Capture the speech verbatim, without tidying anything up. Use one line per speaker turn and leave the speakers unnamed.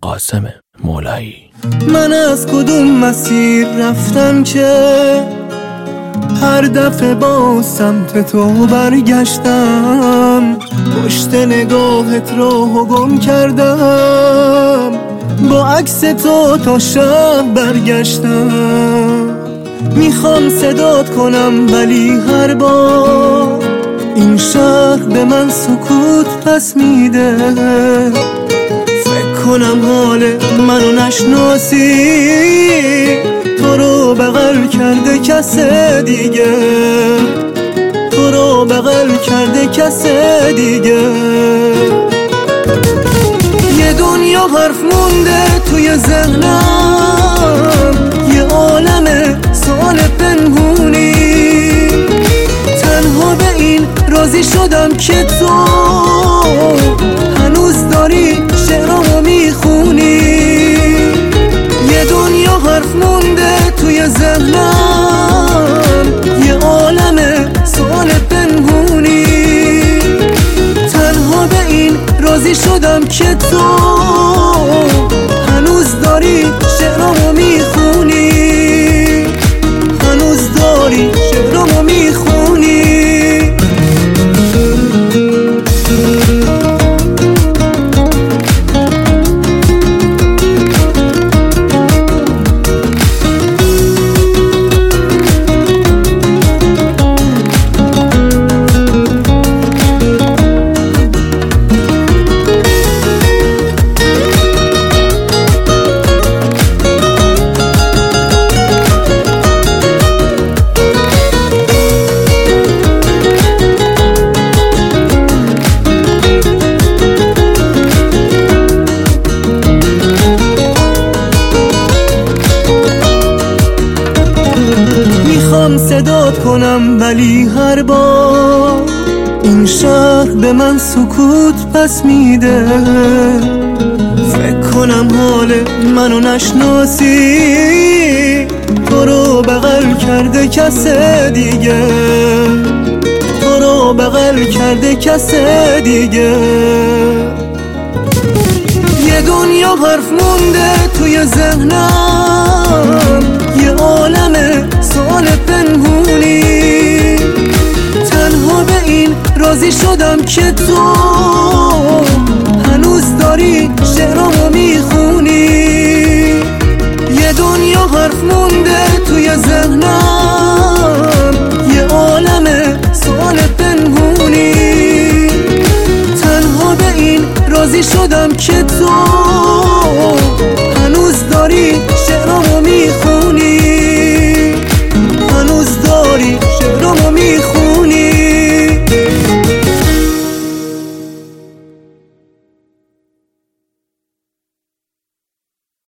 قاسم مولایی.
من از کدوم مسیر رفتم که هر دفعه با سمت تو برگشتم، پشت نگاهت رو گم کردم، با عکس تو تا شب برگشتم. میخوام صدات کنم ولی هر بار این شهر به من سکوت پس میده. فکر کنم حال منو نشناسی، تو رو بغل کرده کس دیگه، تو رو بغل کرده کس دیگه. یه دنیا حرف مونده توی ذهنم، یه عالم سوال پنهونی، تنها به این راضی شدم که تو هنوز داری شعرامو میخونی. یه دنیا حرف مونده توی ذهنم، یه عالم سوال پنهونی، تنها به این راضی شدم که تو هنوز داری شعرامو میخونی، هنوز داری شعرامو میخونی. میخوام صدات کنم ولی هر بار این شهر به من سکوت پس میده. فکر کنم حال منو نشناسی، تو رو بغل کرده کس دیگه، تو رو بغل کرده کس دیگه. یه دنیا حرف مونده توی ذهنم، یه عالم سوال پنهونی، تنها به این راضی شدم که تو هنوز داری